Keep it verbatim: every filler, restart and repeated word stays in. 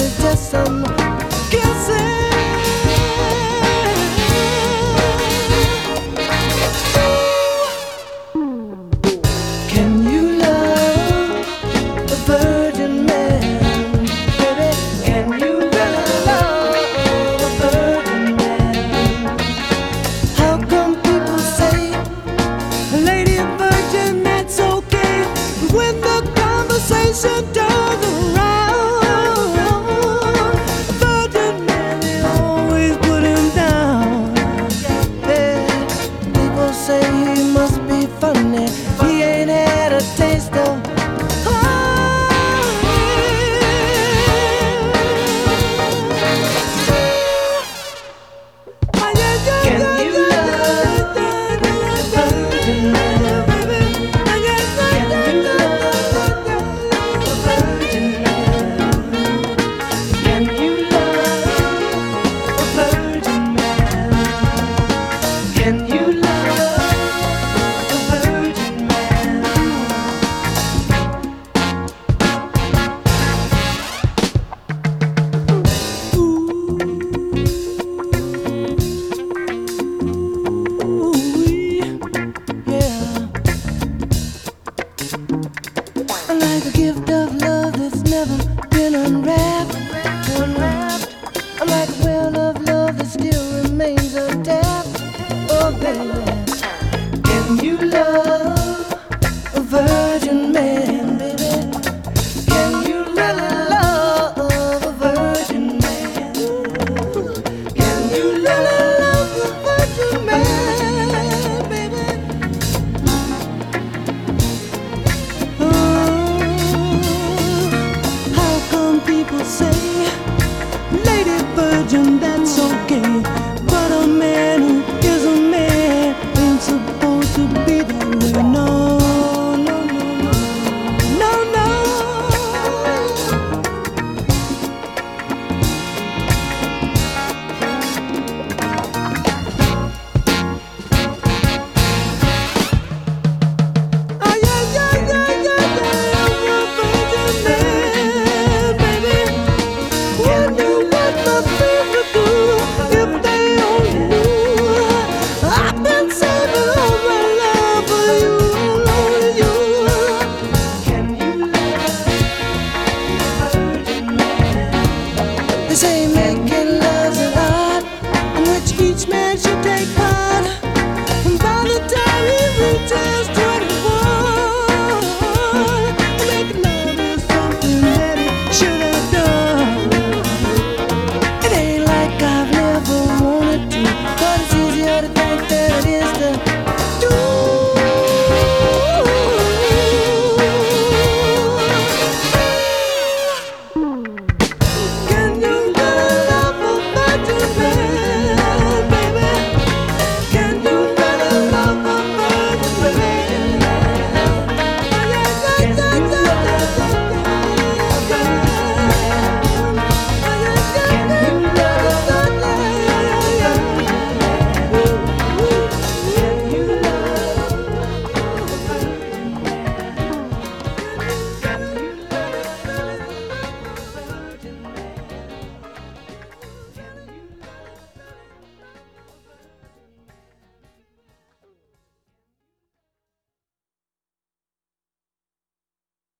is just some kissing. Can you love a virgin man, baby? Can you really love a virgin man? How come people say, lady virgin, that's okay, but when the conversation turns around, a virgin man, they always put him down. Yeah, people say he must be funny, he ain't had a taste of can you love a virgin man, baby? Can you love a virgin man? Can you love a virgin man? Can you love a virgin man? Yeah, I like a gift of love that's never been unwrapped, unwrapped. I like a well of love that still remains untapped. Oh baby, can you love a virgin man, baby? Can you really love a virgin man? Can you really love a virgin man, baby? How come people say, lady virgin, that's okay, but a man who is a man ain't supposed to be that way? No, no, no, no, no, no. Oh yeah, yeah, yeah, yeah, yeah, I'm a virgin man, baby. Wonder what my friends would do if they only knew. I've been saving all my love for you, only you. Can you love a virgin man? They say making love's an art in which each man should take